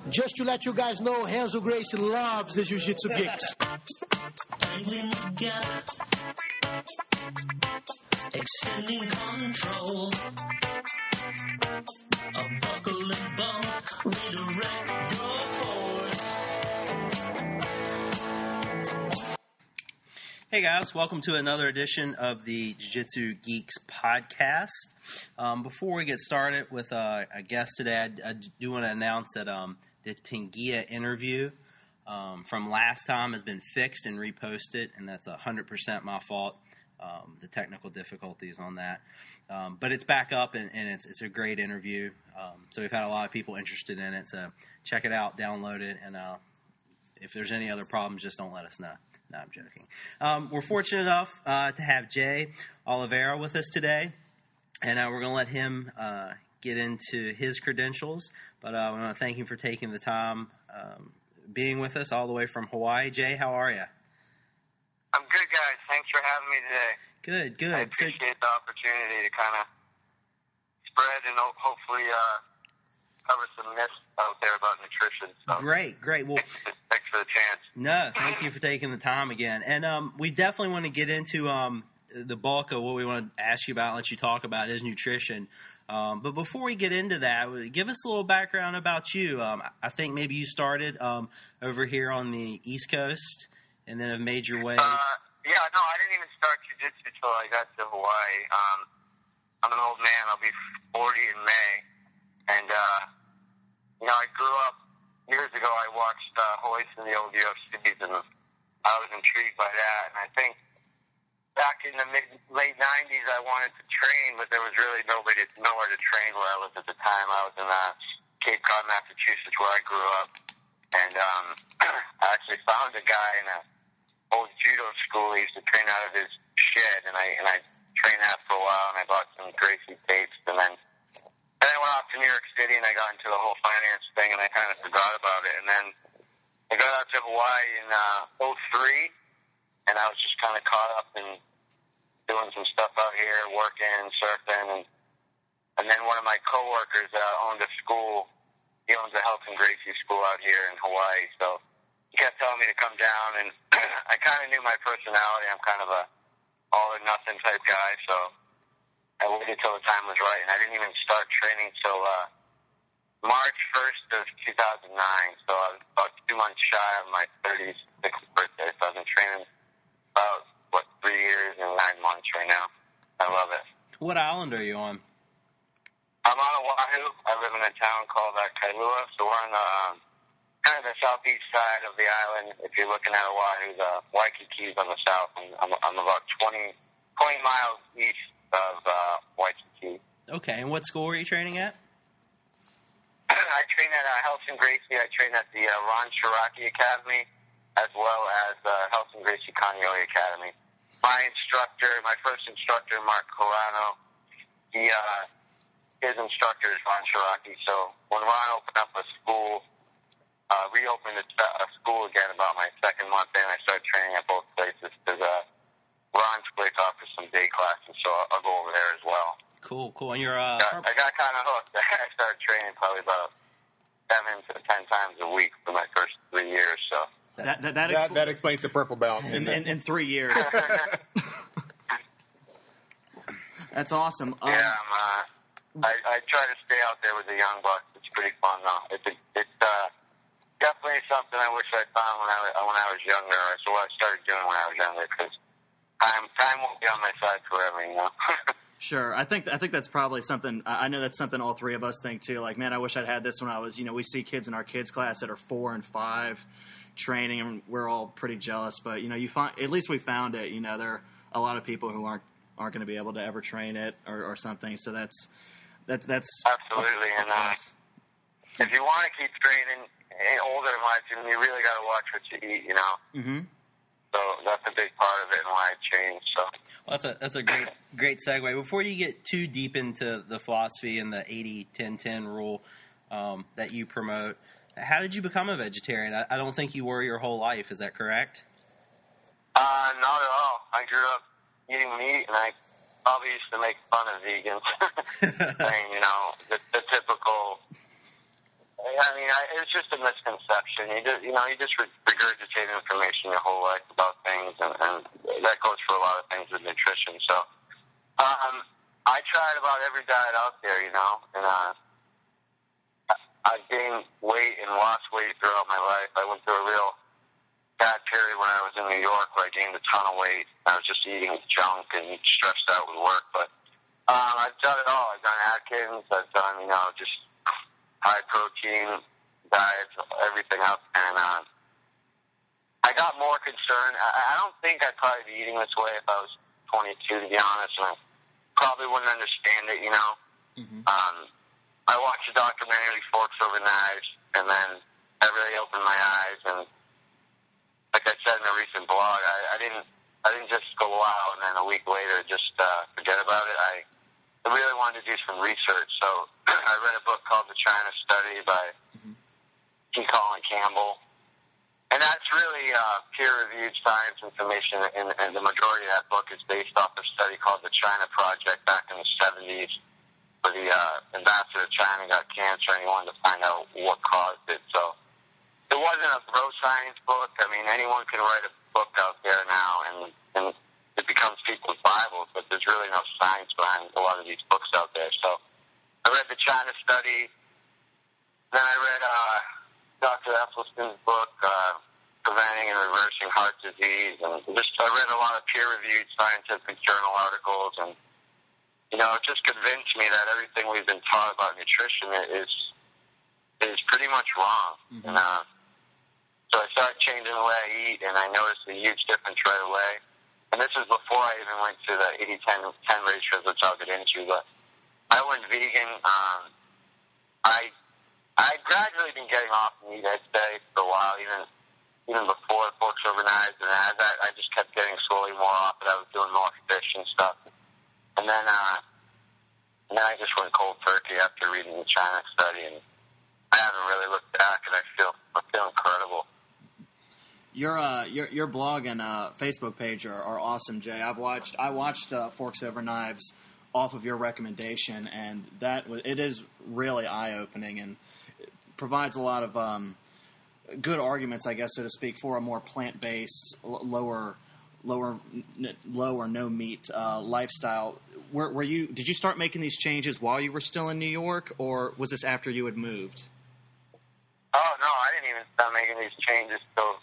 Just to let you guys know, Renzo Gracie loves the Jiu-Jitsu geeks. Extending control. A buckle and bump. Redirect your force. Hey guys, welcome to another edition of the Jiu-Jitsu Geeks podcast. Before we get started with a guest today, I do want to announce that the Tingia interview from last time has been fixed and reposted, and that's 100% my fault. The technical difficulties on that, but it's back up and it's a great interview. So we've had a lot of people interested in it. So check it out, download it, and if there's any other problems, just don't let us know. No, I'm joking. We're fortunate enough to have Jay Oliveira with us today, and we're going to let him get into his credentials. But I want to thank him for taking the time being with us all the way from Hawaii. Jay, how are you? I'm good, guys. Thanks for having me today. Good. I appreciate the opportunity to kind of spread and hopefully cover some myths out there about nutrition. So Great. Well, thanks for the chance. No, thank you for taking the time again. And we definitely want to get into the bulk of what we want to ask you about and let you talk about is nutrition. But before we get into that, give us a little background about you. I think maybe you started over here on the East Coast and then have made your way. I didn't even start jiu-jitsu until I got to Hawaii. I'm an old man. I'll be 40 in May. And, I grew up years ago. I watched Hoist in the old UFCs, and I was intrigued by that. And I think back in the late 90s, I wanted to train, but there was really nowhere to train where I lived at the time. I was in Cape Cod, Massachusetts, where I grew up. And I actually found a guy in a old judo school. He used to train out of his shed, and I trained that for a while, and I bought some Gracie tapes, and then I went off to New York City, and I got into the whole finance thing, and I kind of forgot about it, and then I got out to Hawaii in 2003, and I was just kind of caught up in doing some stuff out here, working, surfing, and then one of my coworkers owned a school. He owns a Health and Gracie school out here in Hawaii, so he kept telling me to come down, and I kind of knew my personality. I'm kind of a all-or-nothing type guy, so I waited till the time was right, and I didn't even start training till March 1st of 2009, so I was about 2 months shy of my 36th birthday, so I've been training about, 3 years and 9 months right now. I love it. What island are you on? I'm on Oahu. I live in a town called Kailua, so we're on the kind of the southeast side of the island. If you're looking at Oahu, the Waikiki is on the south, and I'm about 20 miles east of Waikiki. Okay, and what school are you training at? I train at Health and Gracie. I train at the Ron Shiraki Academy, as well as Health and Gracie Kaneohe Academy. My first instructor, Mark Corano, his instructor is Ron Shiraki. So when Ron opened up a school, reopened a school again about my second month in, I started training at both places because Ron's place offers some day classes, so I'll go over there as well. Cool. And you're I got kind of hooked. I started training probably about 7 to 10 times a week for my first 3 years. So that explains the purple belt in 3 years. That's awesome. I try to stay out there with the young bucks. It's pretty fun though. It's definitely something I wish I'd found when I was younger. So what I started doing when I was younger, because time won't be on my side forever, you know. Sure. I think that's probably something. I know that's something all three of us think too. Like, man, I wish I'd had this when I was. We see kids in our kids class that are 4 and 5 training, and we're all pretty jealous. But you find, at least we found it. There are a lot of people who aren't going to be able to ever train it or something. So that's absolutely. And if you want to keep training older in life, you really got to watch what you eat. Mm-hmm. So that's a big part of it and why I changed. So that's a great segue. Before you get too deep into the philosophy and the 80-10-10 rule that you promote, how did you become a vegetarian? I don't think you were your whole life. Is that correct? Not at all. I grew up eating meat, and I probably used to make fun of vegans, saying, the typical it's just a misconception. You just regurgitate information your whole life about things, and that goes for a lot of things with nutrition. So, I tried about every diet out there, and I gained weight and lost weight throughout my life. I went through a real bad period when I was in New York where I gained a ton of weight. I was just eating junk and stressed out with work, but I've done it all. I've done Atkins. I've done, just high protein diets, everything else. And I got more concerned. I don't think I'd probably be eating this way if I was 22, to be honest. And I probably wouldn't understand it, Mm-hmm. I watched a documentary, Forks Over Knives, and then that really opened my eyes. And like I said in a recent blog, I didn't just go wow and then a week later just forget about it. I really wanted to do some research, so I read a book called The China Study by T. Colin Campbell, and that's really peer-reviewed science information, and the majority of that book is based off a study called the China Project back in the 70s, where the ambassador of China got cancer and he wanted to find out what caused it. So it wasn't a pro-science book. I mean, anyone can write a book out there now, and it becomes people's Bibles, but there's really no science behind a lot of these books out there. So I read the China Study, then I read Dr. Esselstyn's book, Preventing and Reversing Heart Disease, and I read a lot of peer-reviewed scientific journal articles, and it just convinced me that everything we've been taught about nutrition is pretty much wrong. Mm-hmm. And so I started changing the way I eat, and I noticed a huge difference right away. And this is before I even went to the 80-10 ratios, which I'll get into. But I went vegan. I'd gradually been getting off meat, I'd say, for a while, even before Forks Over Knives. And as I just kept getting slowly more off it. I was doing more fish and stuff. And then I just went cold turkey after reading the China Study, and I haven't really looked back, and I feel incredible. Your blog and Facebook page are awesome, Jay. I watched Forks Over Knives off of your recommendation, and it is really eye-opening and provides a lot of good arguments, I guess, so to speak, for a more plant-based, lower no meat lifestyle. Did you start making these changes while you were still in New York, or was this after you had moved? Oh no, I didn't even start making these changes till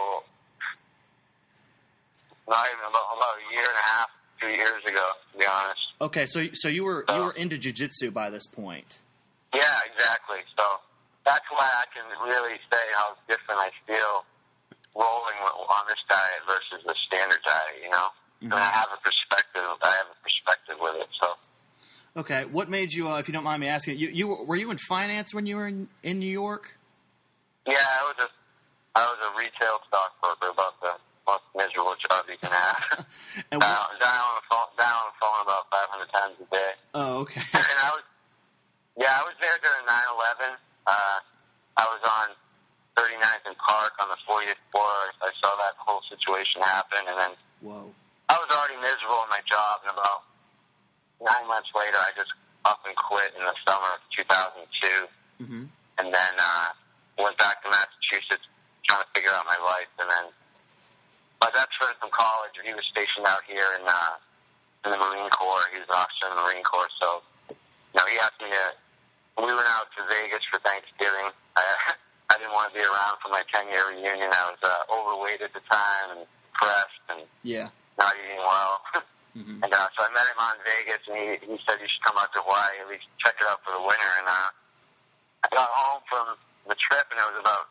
not even about a year and a half, 2 years ago, to be honest. Okay, so you were into jiu-jitsu by this point. Yeah, exactly. So that's why I can really say how different I feel rolling on this diet versus the standard diet, Mm-hmm. And I have a perspective with it, so. Okay, what made you, if you don't mind me asking, were you in finance when you were in New York? Yeah, I was a retail stockbroker, about the most miserable job you can have. And down on the phone about 500 times a day. Oh, okay. And I was there during 9/11. I was on 39th and Park on the 40th floor. I saw that whole situation happen, and then I was already miserable in my job, and about 9 months later, I just up and quit in the summer of 2002, and then went back to Massachusetts trying to figure out my life, and then my best friend from college, he was stationed out here in the Marine Corps. He was an officer in the Marine Corps, so he asked me to. We went out to Vegas for Thanksgiving. I didn't want to be around for my 10-year reunion. I was overweight at the time and depressed and not eating well. And so I met him on Vegas, and he said you should come out to Hawaii, at least check it out for the winter. And I got home from the trip, and it was about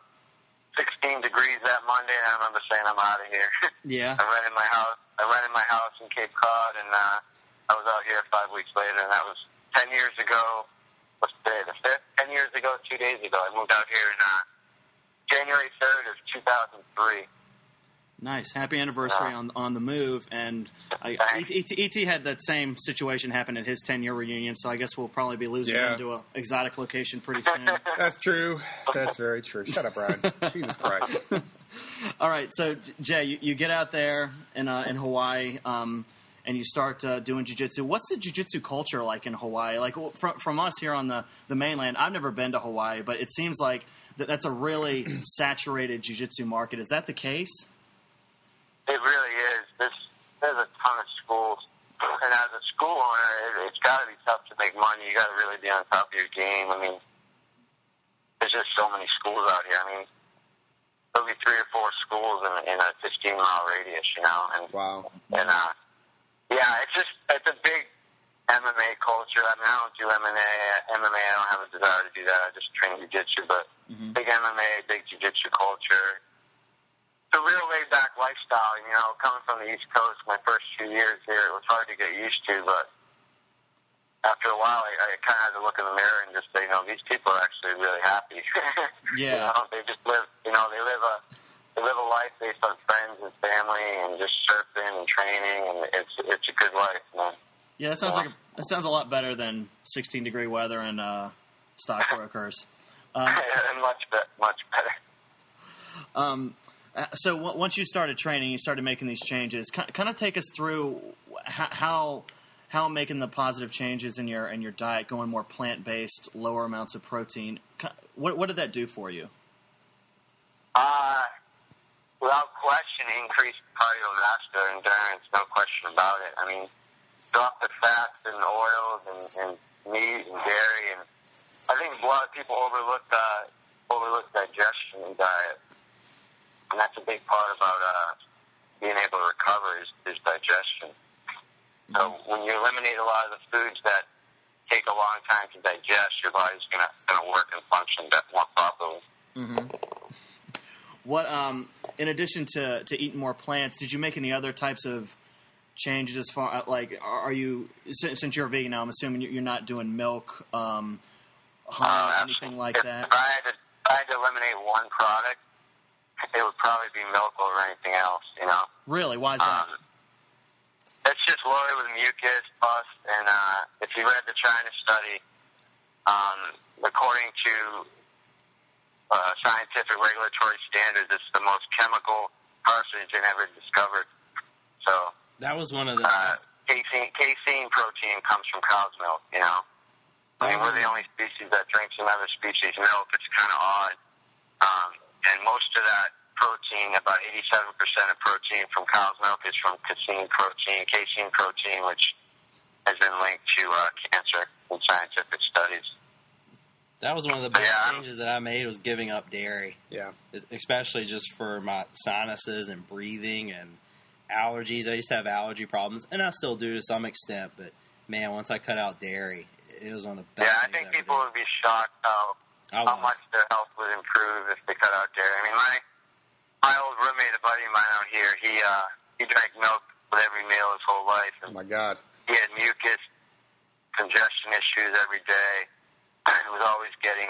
16 degrees that Monday, and I remember saying, I'm out of here. Yeah. I rented my house in Cape Cod, and I was out here 5 weeks later, and that was 10 years ago. What's today, the 5th? 10 years ago, 2 days ago. I moved out here in January 3rd of 2003. Nice. Happy anniversary on the move. And E.T. had that same situation happen at his 10-year reunion, so I guess we'll probably be losing him to an exotic location pretty soon. That's true. That's very true. Shut up, Brian. Jesus Christ. All right. So, Jay, you get out there in Hawaii. and you start doing jiu-jitsu. What's the jiu-jitsu culture like in Hawaii? Like from us here on the mainland, I've never been to Hawaii, but it seems like that's a really saturated jiu-jitsu market. Is that the case? It really is. There's a ton of schools, and as a school owner, it's got to be tough to make money. You got to really be on top of your game. I mean, there's just so many schools out here. I mean, there'll be 3 or 4 schools in a 15-mile radius, you know. And, Wow. And yeah, it's a big MMA culture. I mean, I don't do MMA. I don't have a desire to do that. I just train jiu-jitsu, but big MMA, big jiu-jitsu culture. It's a real laid-back lifestyle, you know. Coming from the East Coast, my first few years here, it was hard to get used to, but after a while, I kind of had to look in the mirror and just say, you know, these people are actually really happy. Yeah. You know, they just live, you know, they live a life based on friends and family and just surfing and training, and it's a good life, man. Yeah, that sounds a lot better than 16-degree weather and stockbrokers. Much better. So once you started training, you started making these changes. Kind of take us through how making the positive changes in your diet, going more plant-based, lower amounts of protein. What did that do for you? Without question, increased cardiovascular endurance, no question about it. I mean, drop the fats and oils and meat and dairy, and I think a lot of people overlook digestion in diet, and that's a big part about being able to recover is digestion. So when you eliminate a lot of the foods that take a long time to digest, your body's going to work and function more properly. What, in addition to eating more plants, did you make any other types of changes as far, like, are you, since you're a vegan now, I'm assuming you're not doing milk, honey, anything like that? If I had to eliminate one product, it would probably be milk over anything else, you know? Really? Why is that? It's just loaded with mucus, pus, and if you read the China study, according to scientific regulatory standards, it's the most chemical carcinogen ever discovered. So That was one of the... casein protein comes from cow's milk, you know? I mean, we're the only species that drinks another species' milk. It's kind of odd. And most of that protein, about 87% of protein from cow's milk is from casein protein, which has been linked to cancer in scientific studies. That was one of the big changes that I made, was giving up dairy. Yeah. Especially just for my sinuses and breathing and allergies. I used to have allergy problems, and I still do to some extent, but man, once I cut out dairy, it was one of the best Yeah, I things think I ever people did. would be shocked how much their health would improve if they cut out dairy. I mean, my old roommate, a buddy of mine out here, he drank milk with every meal his whole life. Oh And my God. he had mucus, congestion issues every day. He was always getting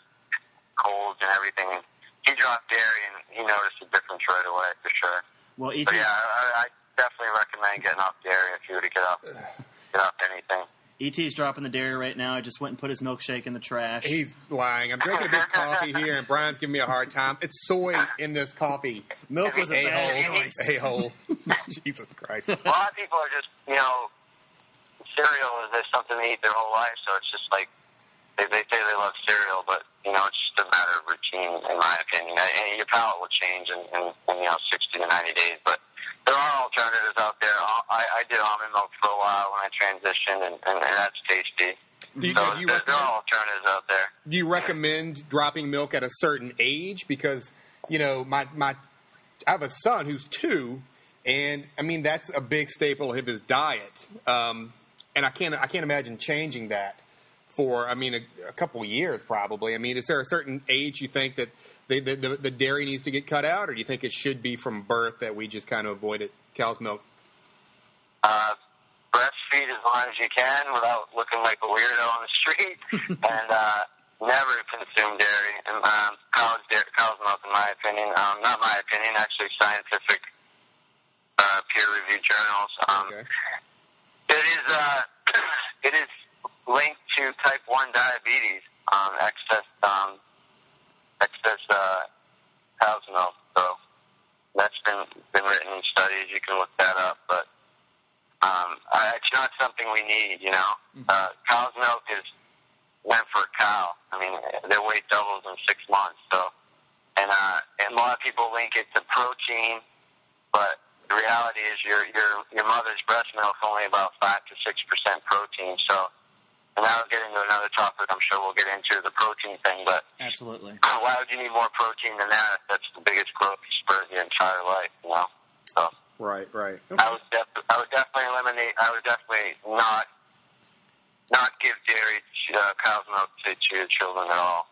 colds and everything. And he dropped dairy, and he noticed a difference right away, for sure. Well, But yeah, I definitely recommend getting off dairy if you were to get off anything. ET's dropping the dairy right now. I just went and put his milkshake in the trash. He's lying. I'm drinking a big coffee here, and Brian's giving me a hard time. It's soy in this coffee. Milk was a bad choice. A-hole. Jesus Christ. A lot of people are just, you know, cereal is there's something they eat their whole life, so it's just like they say they love cereal, but you know, it's just a matter of routine, in my opinion. And your palate will change in 60 to 90 days, but there are alternatives out there. I did almond milk for a while when I transitioned, and that's tasty. There are alternatives out there. Do you recommend dropping milk at a certain age? Because, you know, I have a son who's 2, and I mean that's a big staple of his diet. And I can't imagine changing that for, I mean, a couple of years probably. I mean, is there a certain age you think that the dairy needs to get cut out, or do you think it should be from birth that we just kind of avoid it, cow's milk? Breastfeed as long as you can without looking like a weirdo on the street, and never consume dairy. And cow's milk, in my opinion, not my opinion, actually scientific peer-reviewed journals. Okay. It is linked to type 1 diabetes, excess cow's milk. So that's been written in studies. You can look that up. But everything we need, you know. Cow's milk is meant for a cow. I mean, their weight doubles in 6 months, so. And a lot of people link it to protein, but the reality is your mother's breast milk is only about 5 to 6% protein. So, and now we'll get into another topic I'm sure we'll get into, the protein thing, but Absolutely. why would you need more protein than that if that's the biggest growth spurt of your entire life, you know? So Right. Okay. I would definitely eliminate, I would definitely not give dairy, cow's milk to your children at all.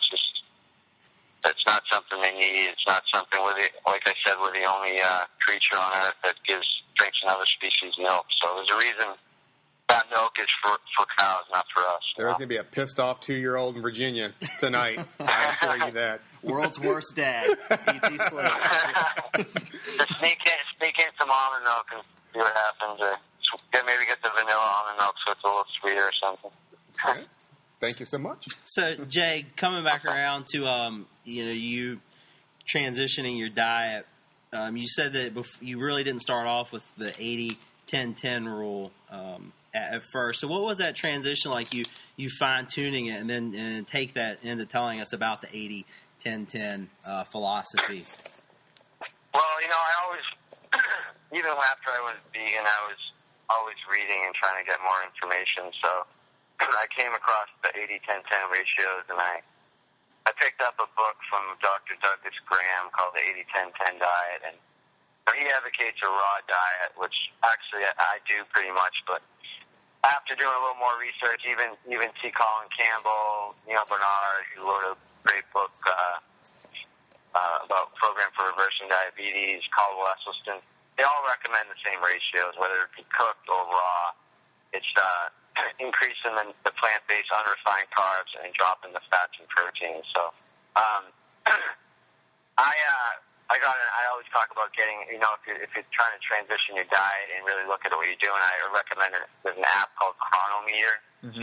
It's not something they need. It's not something like I said, we're the only creature on Earth that drinks another species milk. So there's a reason that milk is for cows, not for us. There's going to be a pissed off 2-year-old in Virginia tonight. I assure you that. World's worst dad, E.T. Slater. Just sneak in some almond milk and see what happens. Or maybe get the vanilla almond milk so it's a little sweeter or something. Okay. Thank you so much. So, Jay, coming back around to you transitioning your diet, you said that you really didn't start off with the 80-10-10 rule at first. So, what was that transition like? You fine tuning it and then take that into telling us about the 80-10-10 philosophy. Well, I always, even after I was vegan, I was always reading and trying to get more information. So I came across the 80-10-10 ratios, and I picked up a book from Dr. Douglas Graham called the 80-10-10 diet, and he advocates a raw diet, which actually I do pretty much, but after doing a little more research, even T. Colin Campbell, Neil Bernard, who wrote a great book about Program for Reversing Diabetes, Caldwell Esselstyn, they all recommend the same ratios, whether it be cooked or raw. It's increasing the plant-based unrefined carbs and dropping the fats and proteins. So, I always talk about getting, if you're trying to transition your diet and really look at what you're doing, I recommend there's an app called Chronometer,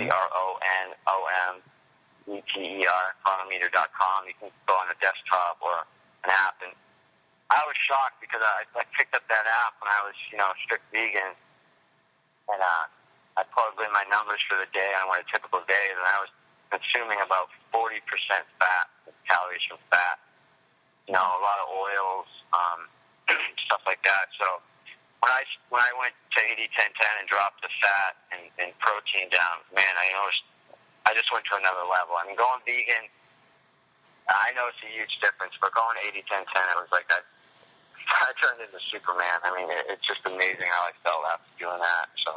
Chronometer, chronometer.com. You can go on a desktop or an app, and I was shocked because I picked up that app when I was, strict vegan, and I plugged in my numbers for the day on what a typical day is, and I was consuming about 40% fat, calories from fat. A lot of oils, stuff like that. So when I went to 80-10-10 and dropped the fat and protein down, man, I just went to another level. I mean, going vegan, I know it's a huge difference, but going 80-10-10, it was like that. I turned into Superman. I mean, it's just amazing how I felt after doing that. So.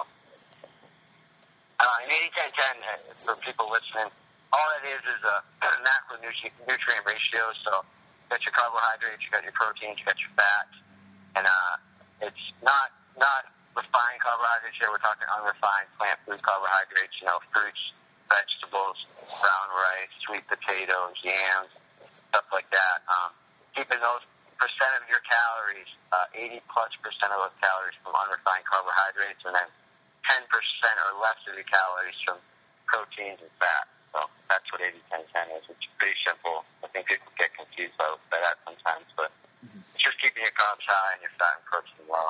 In 80-10-10, for people listening, all it is a macronutrient ratio. So you got your carbohydrates, you got your proteins, you got your fats, and it's not refined carbohydrates here. We're talking unrefined plant food carbohydrates. Fruits, vegetables, brown rice, sweet potatoes, yams, stuff like that. Keeping those percent of your calories, 80+% of those calories from unrefined carbohydrates, and then 10% or less of your calories from proteins and fat. So that's what 80-10-10 is. It's pretty simple. I think people get confused by that sometimes, but it's just keeping your carbs high and your fat and protein low.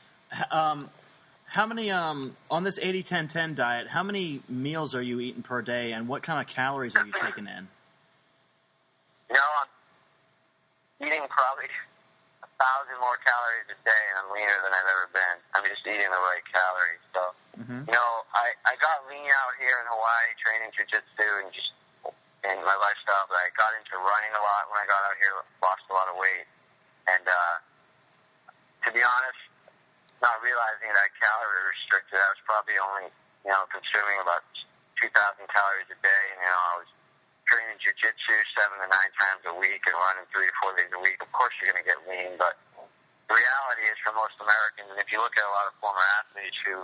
How many, on this 80-10-10 diet, how many meals are you eating per day, and what kind of calories are you taking in? I'm eating probably 1,000 more calories a day, and I'm leaner than I've ever been. I'm just eating the right calories. So, I got lean out here in Hawaii training jiu-jitsu and my lifestyle, but I got into running a lot when I got out here, lost a lot of weight. And to be honest, not realizing that calorie restricted, I was probably only, consuming about 2,000 calories a day. And, I was training jiu-jitsu 7 to 9 times a week and running 3 to 4 days a week. Of course you're going to get lean, but the reality is for most Americans, and if you look at a lot of former athletes who,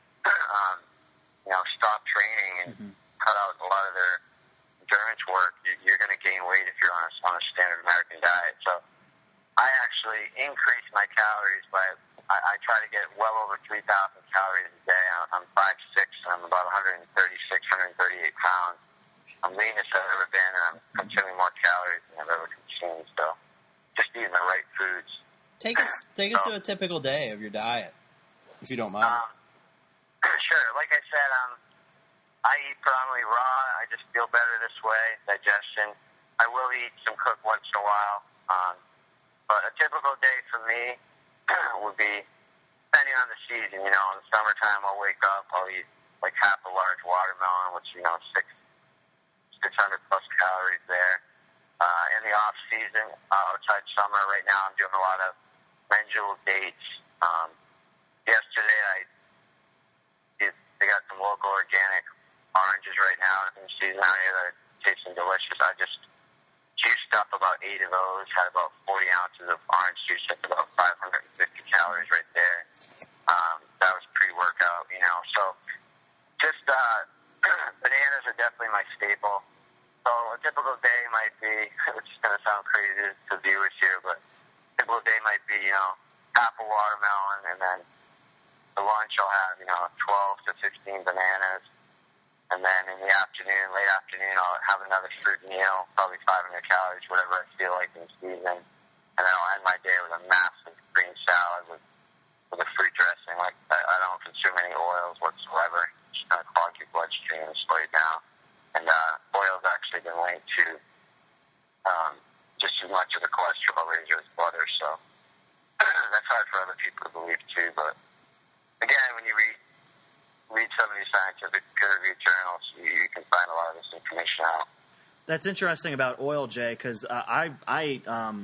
stopped training and cut out a lot of their endurance work, you're going to gain weight if you're on a standard American diet. So I actually increased my calories by, I try to get well over 3,000 calories a day. I'm 5'6", and I'm about 136, 138 pounds. I'm leanest I've ever been, and I'm consuming more calories than I've ever consumed. So just eating the right foods. Take us to a typical day of your diet, if you don't mind. Sure. Like I said, I eat predominantly raw. I just feel better this way, digestion. I will eat some cooked once in a while. But a typical day for me would be, depending on the season, in the summertime I'll wake up, I'll eat like half a large watermelon, which, 600 plus calories there. In the off season, outside summer, right now I'm doing a lot of Menjul dates. Yesterday they got some local organic oranges right now in season out here that are tasting delicious. I just juiced up about 8 of those, had about 40 ounces of orange juice. That's about 550 calories right there. That was pre-workout, So just bananas are definitely my staple. So a typical day might be, which is going to sound crazy to viewers here, but a typical day might be, half a watermelon, and then the lunch I'll have, 12 to 15 bananas. And then in the afternoon, late afternoon, I'll have another fruit meal, probably 500 calories, whatever I feel like in season. And then I'll end my day with a massive green salad with a fruit dressing. Like, I don't consume any oils whatsoever. Just kind of clog your bloodstream and slow you down. And oil's actually been linked to just as much of the cholesterol raiser as butter. So that's hard for other people to believe, too. But again, when you read some of these scientific peer-reviewed journals, you can find a lot of this information out. That's interesting about oil, Jay, because I eat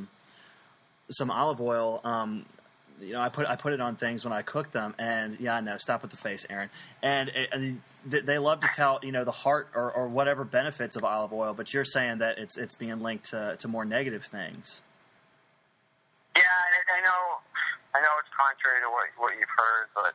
some olive oil. I put it on things when I cook them, and I know. Stop with the face, Aaron. And they love to tout, the heart or whatever benefits of olive oil, but you're saying that it's being linked to more negative things. Yeah, I know it's contrary to what you've heard, but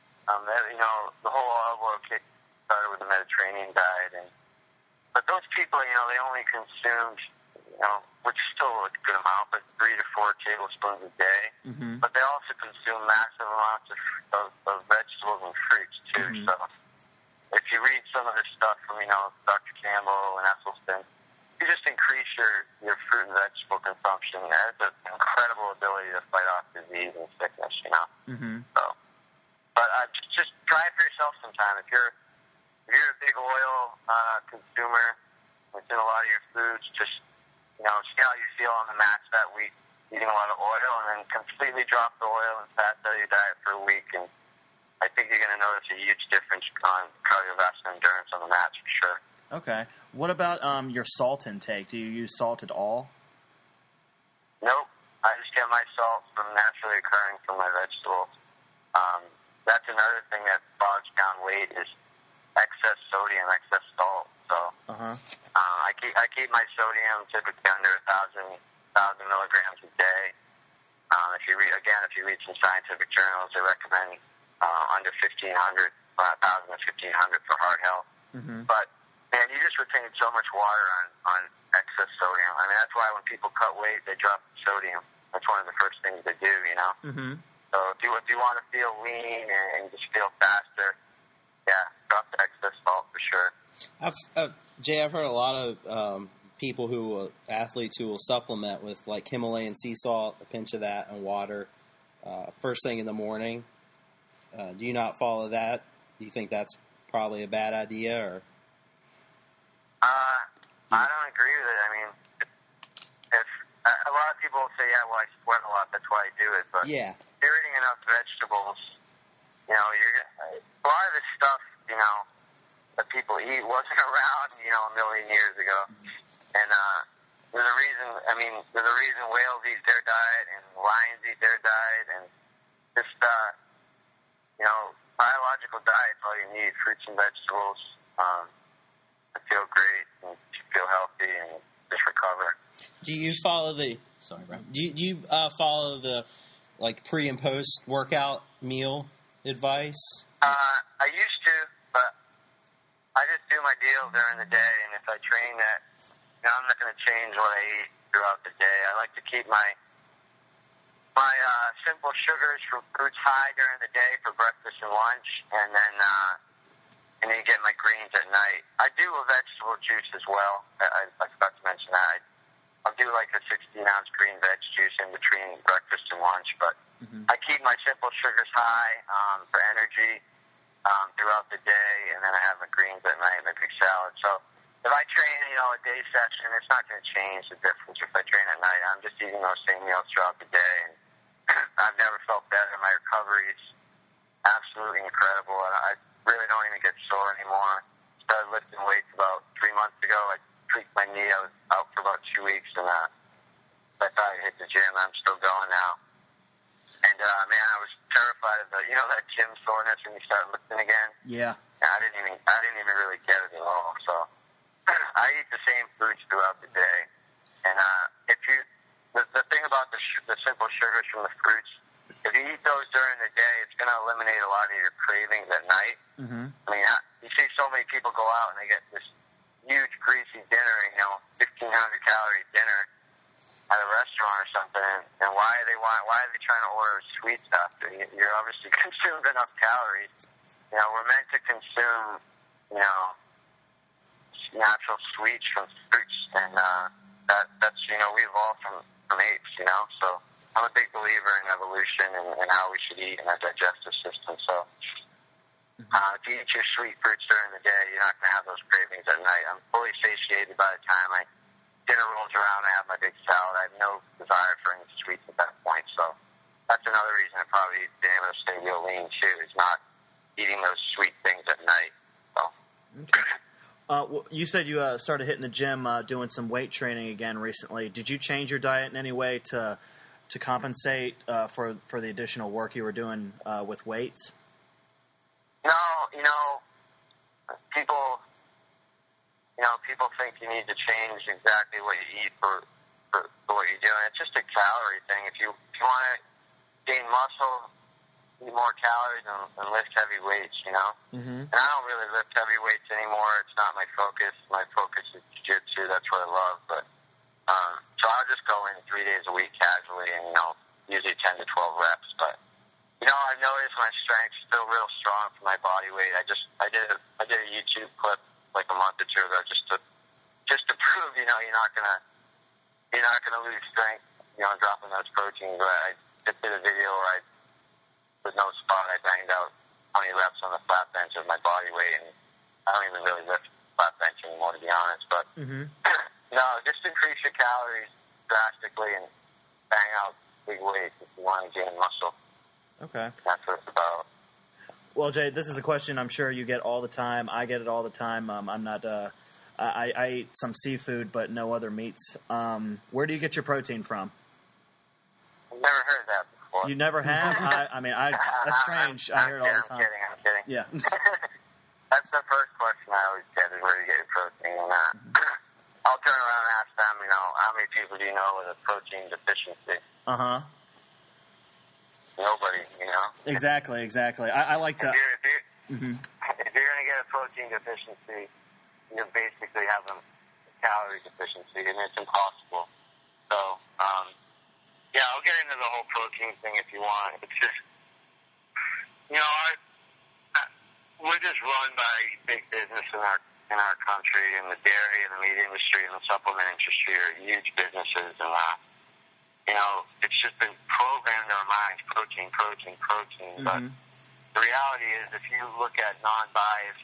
the whole olive oil kick started with the Mediterranean diet, but those people, they only consumed, which is still a good amount, but 3 to 4 tablespoons a day. Mm-hmm. But they also consume massive amounts of vegetables and fruits too. Mm-hmm. So if you read some of this stuff from, Dr. Campbell and Esselstyn, you just increase your fruit and vegetable consumption. It has an incredible ability to fight off disease and sickness, Mm-hmm. So, but just try it for yourself sometime. If you're a big oil consumer, it's in a lot of your foods, just see how you feel on the max that week, eating a lot of oil, and then completely drop the oil and fats out of your diet for a week, and I think you're going to notice a huge difference on cardiovascular endurance on the mats for sure. Okay. What about your salt intake? Do you use salt at all? Nope. I just get my salt from naturally occurring from my vegetables. That's another thing that bogs down weight is excess sodium, excess salt. So I keep my sodium typically under 1,000 milligrams a day. If you read some scientific journals, they recommend under 1,500, 1,000 to 1,500 for heart health. Mm-hmm. But man, you just retain so much water on excess sodium. I mean, that's why when people cut weight, they drop sodium. That's one of the first things they do, Mm-hmm. So if you want to feel lean and just feel faster, drop the excess salt for sure. Jay, I've heard a lot of people athletes who will supplement with like Himalayan sea salt, a pinch of that, and water first thing in the morning. Do you not follow that? Do you think that's probably a bad idea, or? I don't agree with it. I mean, if a lot of people say, I sweat a lot, that's why I do it. But if you're eating enough vegetables, you're a lot of this stuff, that people eat wasn't around, a million years ago. And there's a reason whales eat their diet and lions eat their diet, and just biological diet's all you need. Fruits and vegetables to feel great and to feel healthy and just recover. Do you follow the follow the like pre and post workout meal advice? I used to, but I just do my deal during the day, and if I train that, I'm not going to change what I eat throughout the day. I like to keep my simple sugars from fruits high during the day for breakfast and lunch, and then get my greens at night. I do a vegetable juice as well. I forgot to mention that. I'll do like a 16-ounce green veg juice in between breakfast and lunch, but I keep my simple sugars high for energy, throughout the day, and then I have my greens at night and my big salad. So if I train, a day session, it's not going to change the difference. If I train at night, I'm just eating those same meals throughout the day, and I've never felt better. My recovery is absolutely incredible, and I really don't even get sore anymore. Started lifting weights about 3 months ago. I tweaked my knee. I was out for about 2 weeks, and I thought I'd hit the gym. I'm still going now. And, man, I was terrified of that gym soreness when you start lifting again. Yeah. I didn't even really get it at all. So I eat the same foods throughout the day. And the thing about the simple sugars from the fruits, if you eat those during the day, it's going to eliminate a lot of your cravings at night. Mm-hmm. I mean, you see so many people go out and they get this huge greasy dinner, 1,500 calorie dinner at a restaurant or something, and why are they trying to order sweet stuff? You're obviously consumed enough calories. We're meant to consume, natural sweets from fruits, and that's we evolved from apes, So I'm a big believer in evolution and how we should eat in our digestive system. So if you eat your sweet fruits during the day, you're not going to have those cravings at night. I'm fully satiated by the time dinner rolls around. I have my big salad. I have no desire for any sweets at that point. So that's another reason I probably been able to stay real lean too, is not eating those sweet things at night. So. Okay. Well, you said you started hitting the gym, doing some weight training again recently. Did you change your diet in any way to compensate for the additional work you were doing with weights? No, people think you need to change exactly what you eat for what you're doing. It's just a calorie thing. If you want to gain muscle, eat more calories and lift heavy weights, Mm-hmm. And I don't really lift heavy weights anymore. It's not my focus. My focus is jiu-jitsu. That's what I love. But so I'll just go in 3 days a week casually and, usually 10 to 12 reps. But, I've noticed my strength's still real strong for my body weight. I did a YouTube clip like a month or two ago just to prove, you're not gonna lose strength, dropping those proteins. But I just did a video where with no spot, I banged out 20 reps on the flat bench of my body weight, and I don't even really lift flat bench anymore, to be honest. But no, just increase your calories drastically and bang out big weights if you want to gain muscle. Okay. That's what it's about. Well, Jay, this is a question I'm sure you get all the time. I get it all the time. I'm not. I eat some seafood, but no other meats. Where do you get your protein from? I've never heard that before. You never have? That's strange. I hear it all the time. I'm kidding. Yeah. That's the first question I always get, is where do you get your protein? And I'll turn around and ask them, how many people do you know with a protein deficiency? Uh-huh. Nobody, Exactly. I like to... If you're going to get a protein deficiency, you basically have a calorie deficiency, and it's impossible. So, I'll get into the whole protein thing if you want. It's just, we're just run by big business in our country, and the dairy and the meat industry and the supplement industry are huge businesses, and it's just been programmed in our minds, protein. Mm-hmm. But the reality is, if you look at non-biased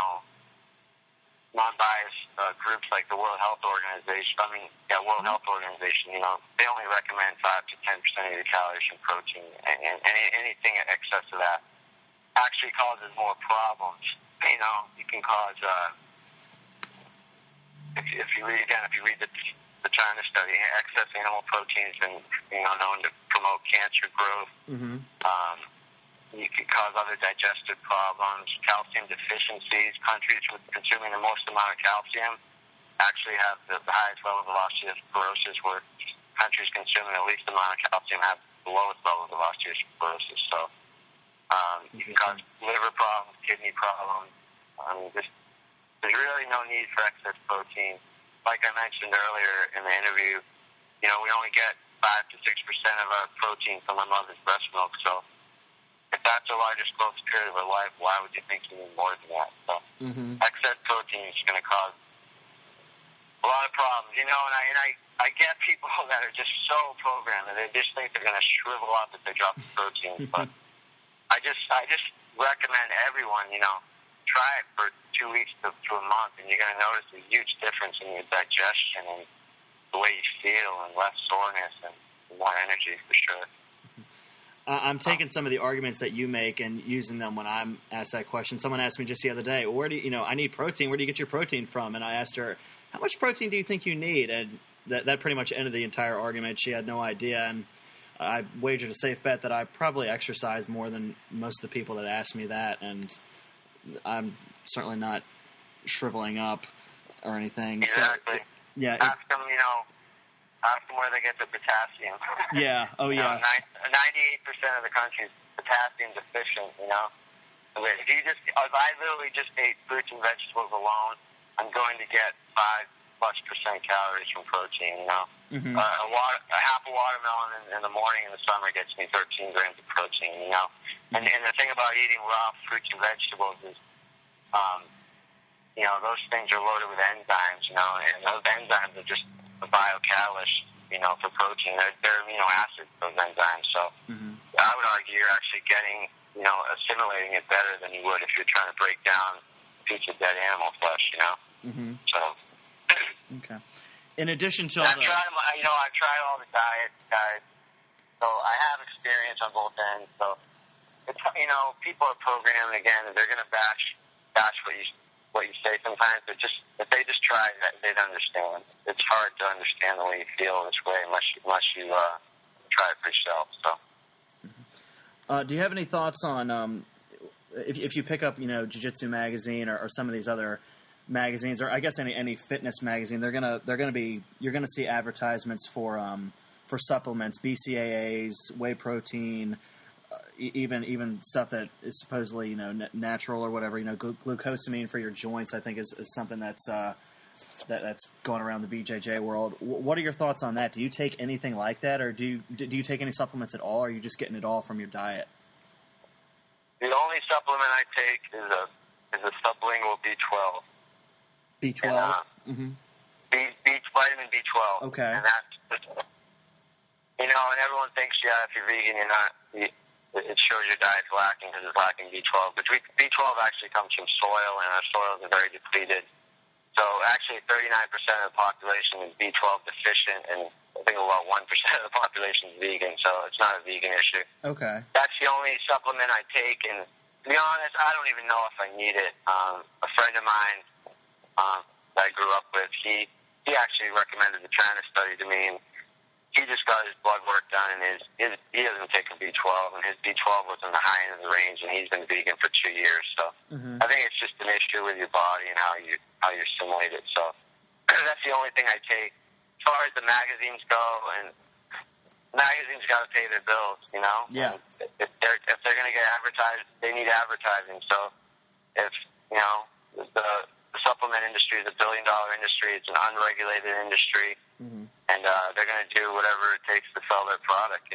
groups like the World Health Organization, World Health Organization, they only recommend 5 to 10% of your calories from protein, and anything in excess of that actually causes more problems. You can cause, if you read the China study, excess animal proteins and known to promote cancer growth. Mm-hmm. You can cause other digestive problems, calcium deficiencies. Countries with consuming the most amount of calcium actually have the highest level of osteoporosis, where countries consuming the least amount of calcium have the lowest level of osteoporosis. So you can cause liver problems, kidney problems. There's really no need for excess protein. Like I mentioned earlier in the interview, we only get 5 to 6% of our protein from our mother's breast milk. So if that's the largest growth period of our life, why would you think you need more than that? So excess protein is going to cause a lot of problems, and I get people that are just so programmed and they just think they're going to shrivel up if they drop the protein. But I just recommend everyone, try it for 2 weeks to a month, and you're going to notice a huge difference in your digestion and the way you feel, and less soreness and more energy for sure. I'm taking some of the arguments that you make and using them when I'm asked that question. Someone asked me just the other day, where do I need protein. Where do you get your protein from? And I asked her, how much protein do you think you need? And that pretty much ended the entire argument. She had no idea. And I wagered a safe bet that I probably exercise more than most of the people that ask me that. And I'm certainly not shriveling up or anything. Exactly. So, yeah. Ask them where they get their potassium. Yeah. Oh, yeah. 98% of the country is potassium deficient, If I literally just ate fruits and vegetables alone, I'm going to get 5+% calories from protein, Mm-hmm. A half a watermelon in the morning in the summer gets me 13 grams of protein, And the thing about eating raw fruits and vegetables is, those things are loaded with enzymes, and those enzymes are just a biocatalyst, for protein. They're amino acids, those enzymes. So I would argue you're actually getting, assimilating it better than you would if you're trying to break down a piece of dead animal flesh, Mm-hmm. So. Okay. In addition to I've tried all the diets, guys. So I have experience on both ends. So it's, people are programmed again, and they're going to bash what you say sometimes. But if they just try that, they'd understand. It's hard to understand the way you feel this way unless you try it for yourself. So. Do you have any thoughts on if you pick up Jiu-Jitsu magazine or some of these other magazines, or I guess any fitness magazine, you're gonna see advertisements for supplements, BCAAs, whey protein, even stuff that is supposedly natural or whatever. Glucosamine for your joints, I think is something that's going around the BJJ world. What are your thoughts on that? Do you take anything like that, or do you take any supplements at all? Or are you just getting it all from your diet? The only supplement I take is a sublingual B12. B12? And, vitamin B12. Okay. And that's, and everyone thinks, if you're vegan, it shows your diet's lacking because it's lacking B12. But B12 actually comes from soil, and our soils are very depleted. So actually 39% of the population is B12 deficient, and I think about 1% of the population is vegan, so it's not a vegan issue. Okay. That's the only supplement I take, and to be honest, I don't even know if I need it. A friend of mine that I grew up with, he actually recommended the China study to me, and he just got his blood work done, and he doesn't take a B12, and his B12 was in the high end of the range, and he's been vegan for 2 years. So I think it's just an issue with your body and how you assimilate it. So that's the only thing I take. As far as the magazines go, and magazines got to pay their bills, Yeah. And if they're going to get advertised, they need advertising. So if the supplement industry is a $1 billion industry, it's an unregulated industry. Mm-hmm. And they're going to do whatever it takes to sell their product,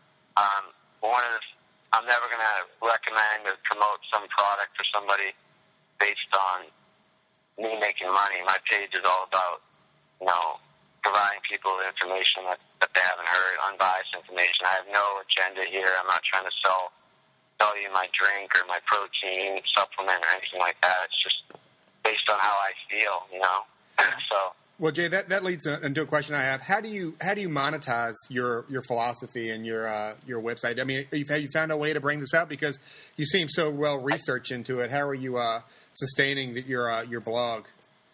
I'm never going to recommend or promote some product for somebody based on me making money. My page is all about, providing people with information that they haven't heard, unbiased information. I have no agenda here. I'm not trying to sell you my drink or my protein supplement or anything like that. It's just based on how I feel, So. Well, Jay, that leads into a question I have. How do you monetize your philosophy and your website? I mean, have you found a way to bring this out? Because you seem so well researched into it. How are you sustaining your blog?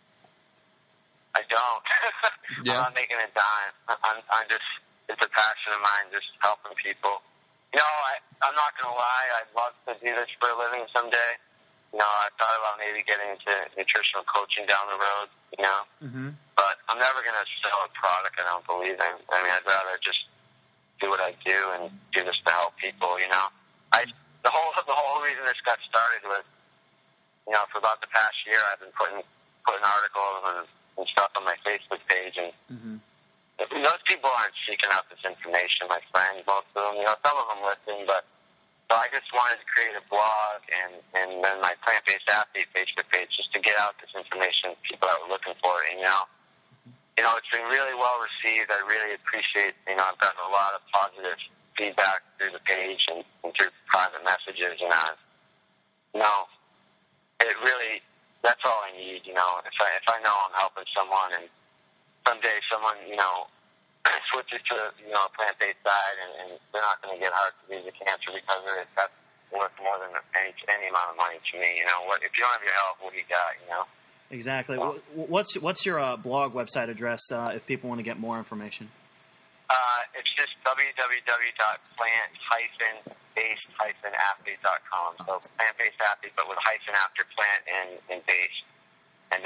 I don't. Yeah. I'm not making a dime. I'm just, it's a passion of mine, just helping people. I'm not going to lie. I'd love to do this for a living someday. I thought about maybe getting into nutritional coaching down the road, Mm-hmm. But I'm never going to sell a product I don't believe in. I mean, I'd rather just do what I do and do this to help people, The whole reason this got started was, for about the past year, I've been putting articles and stuff on my Facebook page, and those people aren't seeking out this information, my friends, most of them. Some of them listen, but so I just wanted to create a blog and then my plant-based athlete Facebook page just to get out this information to people that were looking for it. And, it's been really well received. I really appreciate, I've gotten a lot of positive feedback through the page and through private messages. And it really, that's all I need, If I know I'm helping someone and someday someone, switches to, a plant-based diet and they're not going to get heart disease or cancer because of it, that's worth more than any amount of money to me, If you don't have your health, what do you got, Exactly. What's your blog website address if people want to get more information? It's just www.plant-based-athlete.com. So plant-based athlete, but with hyphen after plant and based. And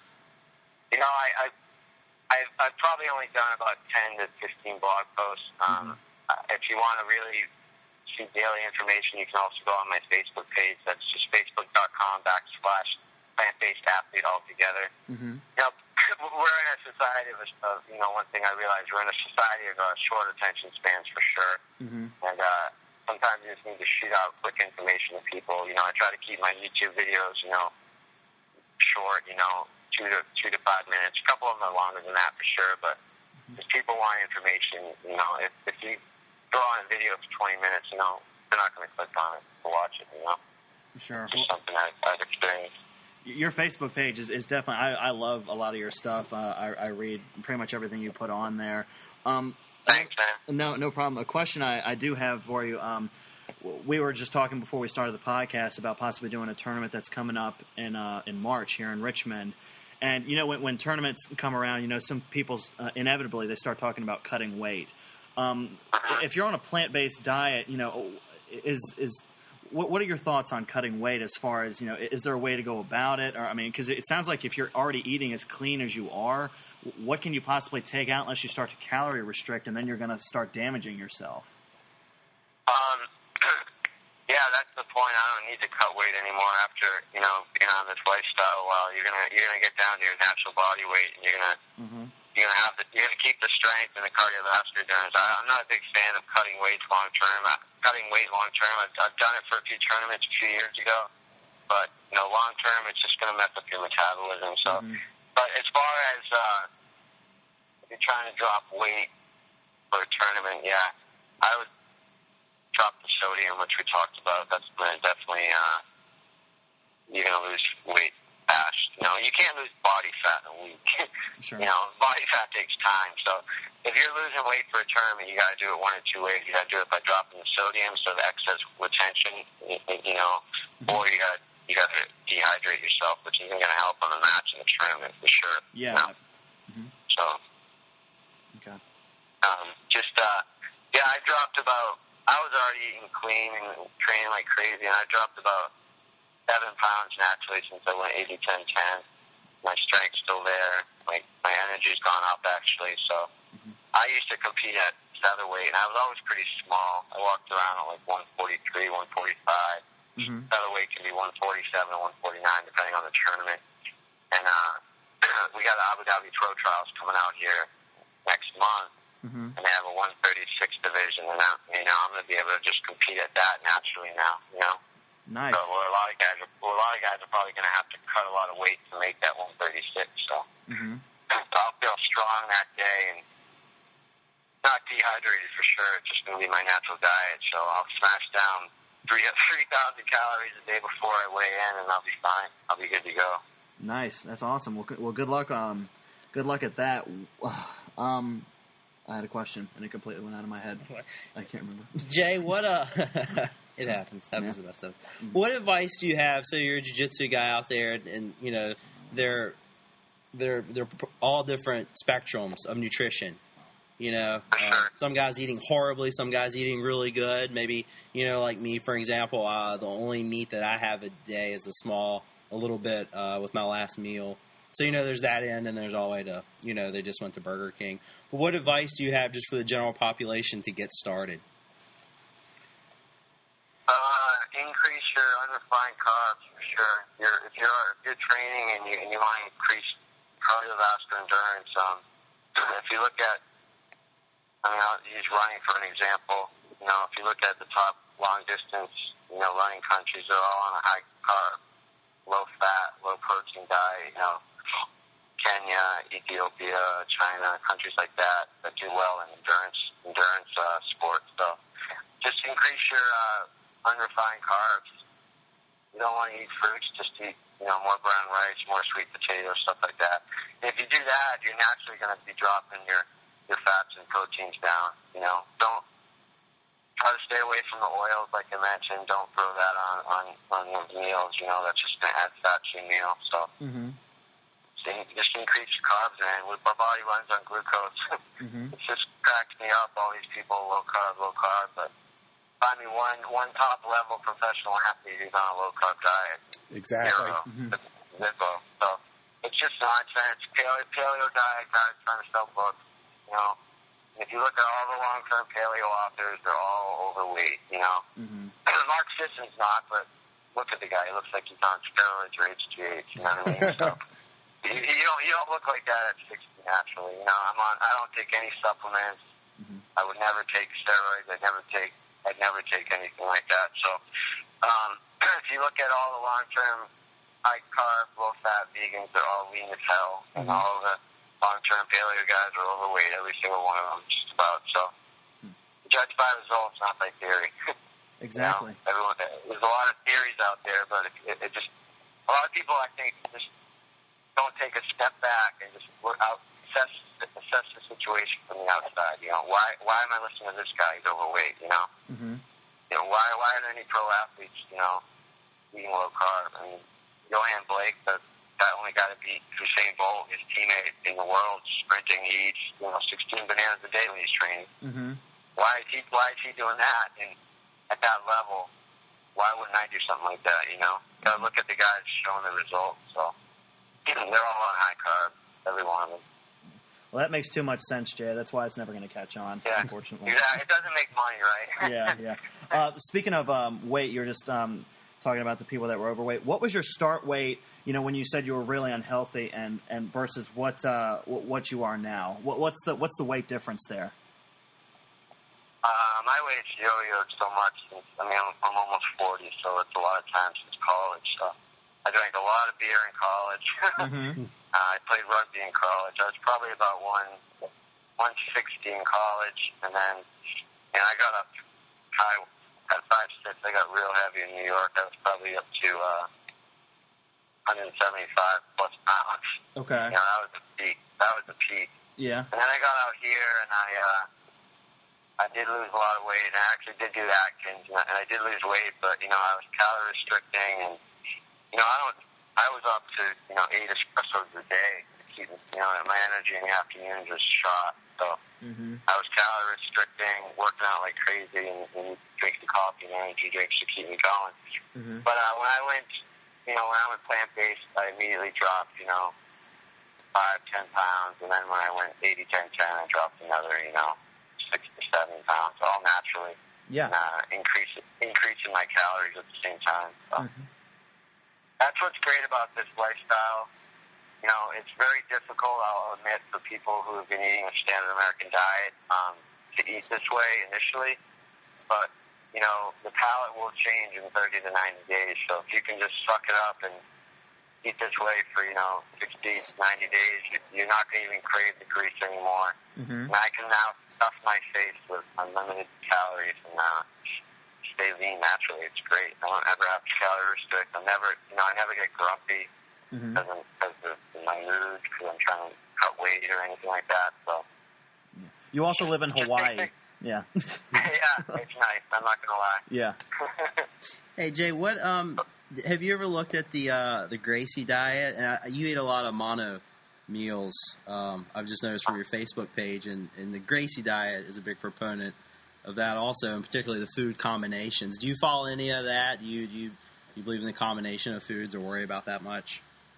I've probably only done about 10 to 15 blog posts. If you want to really see daily information, you can also go on my Facebook page. That's just facebook.com/plant-based athlete altogether. Mm-hmm. We're in a society of one thing I realize, we're in a society of short attention spans for sure. Mm-hmm. And sometimes you just need to shoot out quick information to people. I try to keep my YouTube videos, short, 2 to 5 minutes. A couple of them are longer than that for sure, but if people want information, if you throw on a video for 20 minutes, they're not going to click on it to watch it, Sure. It's just something I've experienced. Your Facebook page is definitely. I love a lot of your stuff. I read pretty much everything you put on there. Thanks, man. No problem. A question I do have for you. We were just talking before we started the podcast about possibly doing a tournament that's coming up in March here in Richmond. And when tournaments come around, some people inevitably they start talking about cutting weight. If you're on a plant-based diet, What are your thoughts on cutting weight as far as, is there a way to go about it? Or, because it sounds like if you're already eating as clean as you are, what can you possibly take out unless you start to calorie restrict and then you're going to start damaging yourself? Yeah, that's the point. I don't need to cut weight anymore after, being on this lifestyle a while. You're gonna get down to your natural body weight and you're gonna keep the strength and the cardiovascular endurance. I'm not a big fan of cutting weight long term. I've done it for a few tournaments a few years ago, but long term it's just going to mess up your metabolism. So, but as far as if you're trying to drop weight for a tournament, yeah, I would drop the sodium, which we talked about. That's going to definitely you're going to lose weight fast. You can't lose body fat in a week. Sure. Body fat takes time. So if you're losing weight for a tournament, you got to do it one of two ways. You got to do it by dropping the sodium, so the excess retention, or you got to dehydrate yourself, which isn't going to help on the match in the tournament for sure. Yeah. So. Okay. I dropped about. I was already eating clean and training like crazy, and I dropped about 7 pounds naturally since I went 80-10-10. My strength's still there. My energy's gone up, actually. So I used to compete at featherweight, and I was always pretty small. I walked around at like 143, 145. Featherweight can be 147 or 149, depending on the tournament. And we got the Abu Dhabi Pro Trials coming out here next month. And they have a 136 division, and I'm going to be able to just compete at that naturally now. Nice. So a lot of guys are probably going to have to cut a lot of weight to make that 136. So I'll feel strong that day and not dehydrated for sure. It's just going to be my natural diet. So I'll smash down 3,000 calories a day before I weigh in, and I'll be fine. I'll be good to go. Nice. That's awesome. Well, good luck. Good luck at that. I had a question, and it completely went out of my head. I can't remember. Jay, what it happens. Happens to the best of us. What advice do you have? So you're a jiu-jitsu guy out there, and they're all different spectrums of nutrition. Some guys eating horribly, some guys eating really good. Maybe like me, for example, the only meat that I have a day is a little bit with my last meal. So, there's that end, and there's all the way to, they just went to Burger King. But what advice do you have just for the general population to get started? Increase your unrefined carbs for sure. If you're training and you want to increase cardiovascular endurance, if you look at, I'll use running for an example. If you look at the top long distance, running countries, they're all on a high carb, low fat, low protein diet. Kenya, Ethiopia, China, countries like that do well in endurance sports. So just increase your unrefined carbs. You don't want to eat fruits. Just eat, more brown rice, more sweet potatoes, stuff like that. And if you do that, you're naturally going to be dropping your fats and proteins down. Don't try to stay away from the oils, like I mentioned. Don't throw that on those meals. That's just going to add fat to your meal. So, so you just increase your carbs, man. Our body runs on glucose. It just cracks me up. All these people low carb, but find me one top level professional athlete who's on a low carb diet. Exactly. Zippo. So it's just nonsense. Paleo diet guys trying to sell books. If you look at all the long-term paleo authors, they're all overweight. Mark Sisson's not, but look at the guy. He looks like he's on steroids or HGH. You know what I mean? So you don't look like that at 60 naturally. I don't take any supplements. I would never take steroids. I'd never take anything like that. So if you look at all the long-term high-carb, low-fat vegans, they're all lean as hell, and all the long-term paleo guys are overweight. Every single one of them, just about. So judge by results, not by theory. Exactly. There's a lot of theories out there, but it just a lot of people, I think, just don't take a step back and just assess the situation from the outside. Why am I listening to this guy? He's overweight. Why aren't any pro athletes eating low carb? I mean, Johan Blake, the only guy to beat Usain Bolt, his teammate in the world, sprinting, he eats 16 bananas a day when he's training. Why is he doing that? And at that level, why wouldn't I do something like that? Gotta look at the guys showing the results. So they're all on high carb, every one of them. Well, that makes too much sense, Jay. That's why it's never going to catch on, unfortunately. Yeah, it doesn't make money, right? Yeah. Speaking of weight, you're just talking about the people that were overweight. What was your start weight, when you said you were really unhealthy, and versus what you are now? What's the weight difference there? My weight's yo-yoed so much. I'm almost 40, so it's a lot of time since college. So I drank a lot of beer in college. I played rugby in college. I was probably about 160 in college, and then I got up high at 5'6". I got real heavy in New York. I was probably up to 175 plus pounds. Okay. That was the peak. Yeah. And then I got out here, and I did lose a lot of weight. And I actually did do Atkins, and I did lose weight, but I was calorie restricting, and I was up to 8 espressos a day to keep my energy in the afternoons was shot. So I was calorie restricting, working out like crazy, and drinking coffee and energy drinks to keep me going. But when I went plant based, I immediately dropped 5-10 pounds, and then when I went 80-10-10, I dropped another 6 to 7 pounds, all naturally. Yeah. Increasing my calories at the same time. So. That's what's great about this lifestyle. It's very difficult, I'll admit, for people who have been eating a standard American diet to eat this way initially. But, the palate will change in 30 to 90 days. So if you can just suck it up and eat this way for, 60, 90 days, you're not going to even crave the grease anymore. And I can now stuff my face with unlimited calories and stay lean naturally. It's great. I don't ever have to calorie restrict. I never get grumpy because of my mood, because I'm trying to cut weight or anything like that. So you also live in Hawaii. Yeah. Yeah, it's nice. I'm not gonna lie. Yeah. Hey Jay, what have you ever looked at the Gracie diet? And you eat a lot of mono meals. I've just noticed from your Facebook page, and the Gracie diet is a big proponent of that also, and particularly the food combinations. Do you follow any of that? Do you believe in the combination of foods or worry about that much?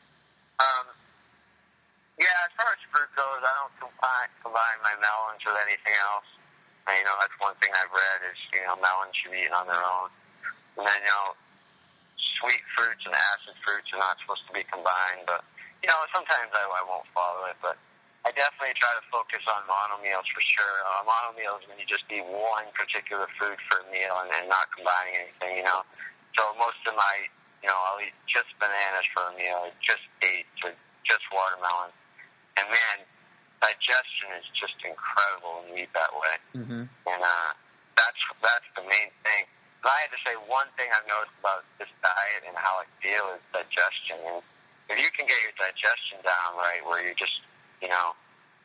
Yeah, as far as fruit goes, I don't combine my melons with anything else. That's one thing I've read is, melons should be eaten on their own. And then, sweet fruits and acid fruits are not supposed to be combined. But, sometimes I won't follow it. But I definitely try to focus on mono meals for sure. Mono meals when you just eat one particular food for a meal and not combining anything, So most of my, I'll eat just bananas for a meal, just dates, or just watermelon. And man, digestion is just incredible when you eat that way. And that's the main thing. if I had to say one thing I've noticed about this diet and how I feel is digestion. And if you can get your digestion down right, where you just, you know,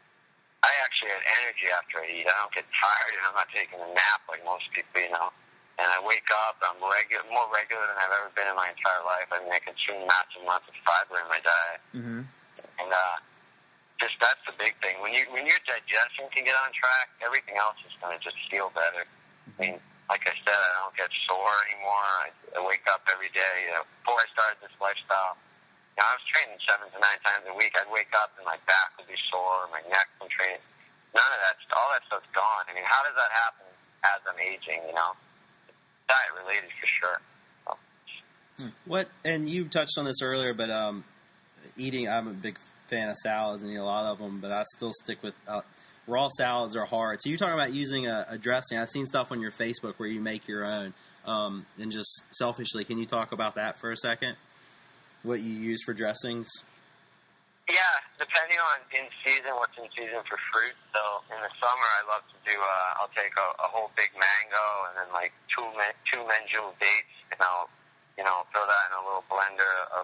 I actually have energy after I eat. I don't get tired, and I'm not taking a nap like most people, you know. And I wake up, I'm more regular than I've ever been in my entire life. I mean, I consume massive amounts of fiber in my diet. Mm-hmm. And just that's the big thing. When your digestion can get on track, everything else is going to just feel better. I mean, like I said, I don't get sore anymore. I wake up every day. You know, before I started this lifestyle, you know, I was training 7 to 9 times a week. I'd wake up and my back would be sore, my neck from training. None of that, all that stuff's gone. I mean, how does that happen as I'm aging, you know? Diet related for sure. So. What, and you touched on this earlier, but eating, I'm a big fan of salads and eat a lot of them, but I still stick with raw salads are hard. So you're talking about using a dressing. I've seen stuff on your Facebook where you make your own. And just selfishly, can you talk about that for a second? What you use for dressings? Yeah, depending on in season, what's in season for fruit. So in the summer, I love to do. I'll take a whole big mango and then like two Menjul dates, and I'll throw that in a little blender of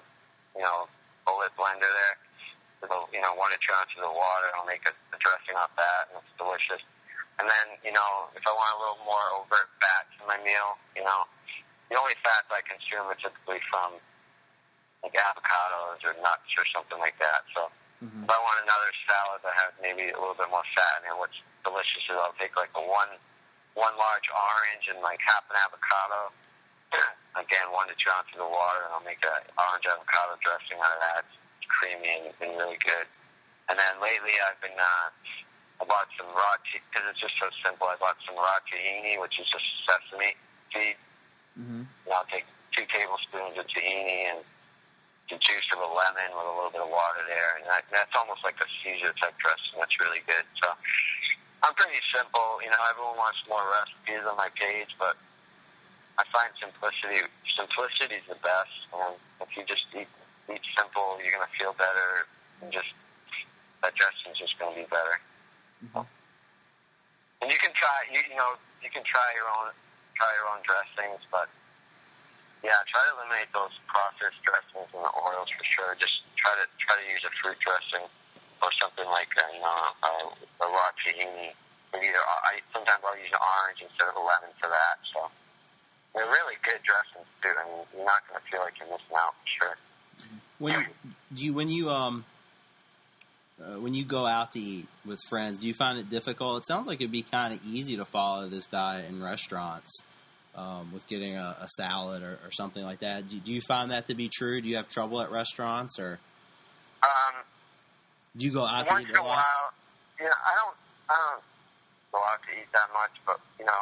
bullet blender there. With 1 or 2 ounces of water, I'll make a dressing off that, and it's delicious. And then if I want a little more overt fats in my meal, the only fats I consume are typically from like avocados or nuts or something like that. So if I want another salad that has maybe a little bit more fat in it, what's delicious is I'll take like one large orange and like half an avocado. Again, 1 to 2 ounces of water, and I'll make an orange avocado dressing out of that. It's creamy and really good. And then lately I've been I bought some raw because it's just so simple. I bought some raw tahini, which is just sesame seed. And I'll take 2 tablespoons of tahini and the juice of a lemon with a little bit of water there, and that's almost like a Caesar type dressing. That's really good. So I'm pretty simple. Everyone wants more recipes on my page, but I find simplicity is the best. And if you just eat simple, you're gonna feel better. And just digestion's just gonna be better. And you can try you can try your own dressings, but yeah, try to eliminate those processed dressings and the oils for sure. Just try to use a fruit dressing or something like a raw tahini. Sometimes I'll use an orange instead of a lemon for that. So they're really good dressings too. I mean, you're not going to feel like you're missing out for sure. When you go out to eat with friends, do you find it difficult? It sounds like it'd be kind of easy to follow this diet in restaurants. With getting a salad or something like that. Do you find that to be true? Do you have trouble at restaurants, or do you go out to eat a lot? Once in a while, I don't go out to eat that much, but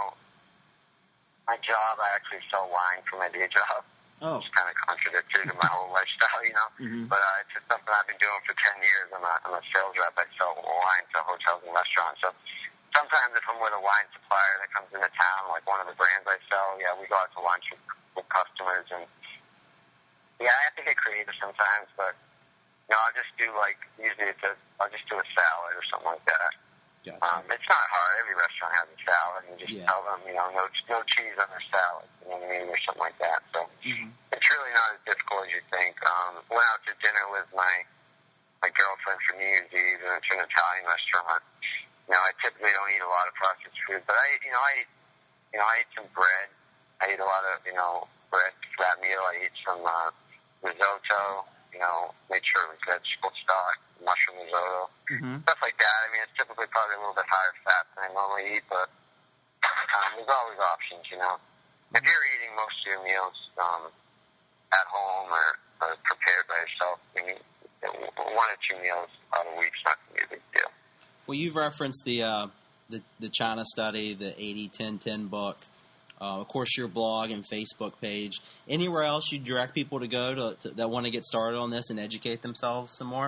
my job, I actually sell wine for my day job. Oh, it's kind of contradictory to my whole lifestyle, But it's just something I've been doing for 10 years. I'm a sales rep. I sell wine to hotels and restaurants. So sometimes if I'm with a wine supplier that comes into town, like one of the brands I sell, we go out to lunch with customers, and I have to get creative sometimes, but I'll just do I'll just do a salad or something like that. Gotcha. It's not hard. Every restaurant has a salad, and you just tell them, no cheese on their salad, you know what I mean, or something like that. So it's really not as difficult as you think. Went out to dinner with my girlfriend for New Year's Eve, and it's an Italian restaurant. I typically don't eat a lot of processed food, but I ate some bread. I ate a lot of, bread for that meal. I ate some risotto, made sure it was vegetable stock, mushroom risotto, stuff like that. I mean, it's typically probably a little bit higher fat than I normally eat, but there's always options, If you're eating most of your meals at home or prepared by yourself, 1 or 2 meals out a week's not going to be a big deal. Well, you've referenced the China study, the 80-10-10 book, of course, your blog and Facebook page. Anywhere else you direct people to go to that want to get started on this and educate themselves some more?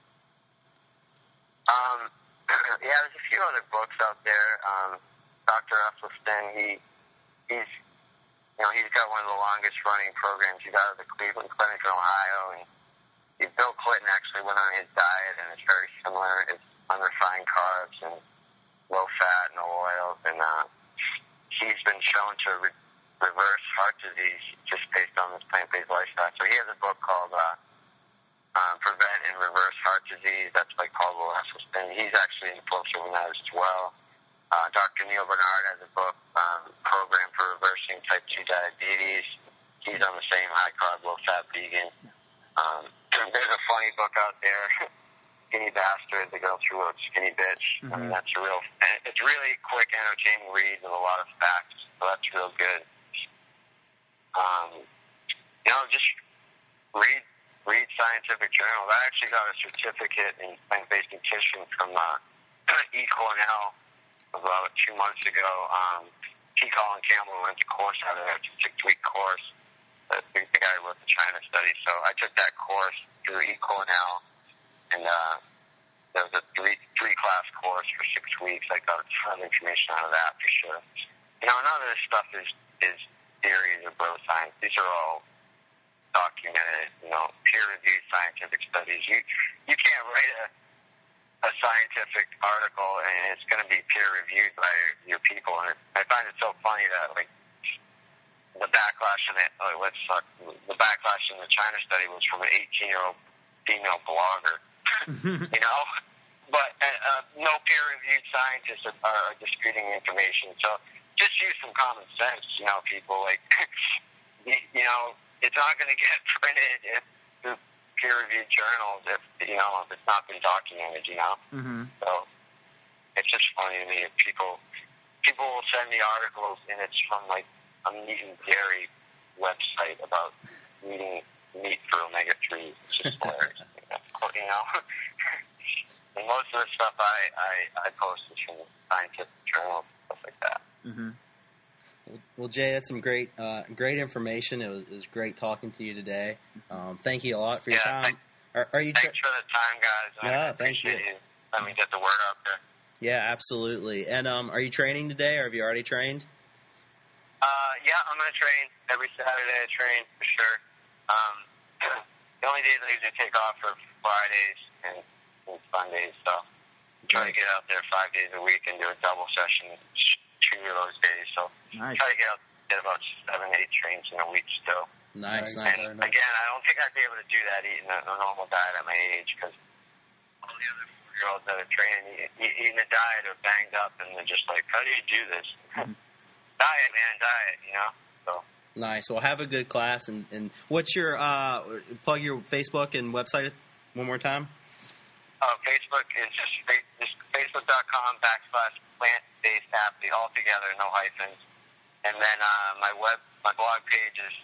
Yeah, there's a few other books out there. Dr. Esselstyn, he's got one of the longest running programs. He's out of the Cleveland Clinic in Ohio, and Bill Clinton actually went on his diet, and it's very similar. It's unrefined carbs and low fat, no oils, and he's been shown to reverse heart disease just based on this plant-based lifestyle. So he has a book called Prevent and Reverse Heart Disease. That's by Caldwell Esselstyn. He's actually in the books over that as well. Dr. Neil Bernard has a book, Program for Reversing Type 2 Diabetes. He's on the same high-carb, low-fat vegan. There's a funny book out there, Skinny Bastard, The Girl Who Wrote Skinny Bitch. I mean, that's it's really quick, entertaining read with a lot of facts, so that's real good. Just read scientific journals. I actually got a certificate in plant-based nutrition from E. Cornell about 2 months ago. T. Colin Campbell went to course out of there. It's a 6-week course. The guy who wrote the China study. So I took that course through E. Cornell, and there was a three-class course for 6 weeks. I got a ton of information out of that for sure. None of this stuff is theories or bro science. These are all documented, peer-reviewed scientific studies. You can't write a scientific article and it's going to be peer-reviewed by your people. And I find it so funny that the backlash in the backlash in the China study was from an 18-year-old female blogger. But no peer-reviewed scientists are disputing information. So just use some common sense, people. It's not going to get printed through peer-reviewed journals if it's not been documented, So it's just funny to me. People will send me articles, and it's from a meat and dairy website about eating meat for omega-3. It's just hilarious. And most of the stuff I post is from scientific journals, stuff like that. Mm-hmm. Well, Jay, that's some great information. It was great talking to you today. Thank you a lot for your time. Thanks for the time, guys. Yeah, I appreciate you letting me get the word out there. Yeah, absolutely. And are you training today, or have you already trained? Yeah, I'm going to train every Saturday. I train for sure. The only days I usually take off are Fridays and Sundays, so try to get out there 5 days a week and do a double session 2 of those days. So nice. Try to get about 7-8 trains in a week still. Nice. And again, I don't think I'd be able to do that eating a normal diet at my age, because all the other 4-year-olds that are training eating a diet are banged up, and they're just like, how do you do this? Diet, man, So nice. Well, have a good class, and what's your plug your Facebook and website one more time? Facebook is just facebook.com/plant-based athlete, all together, no hyphens. And then my blog page is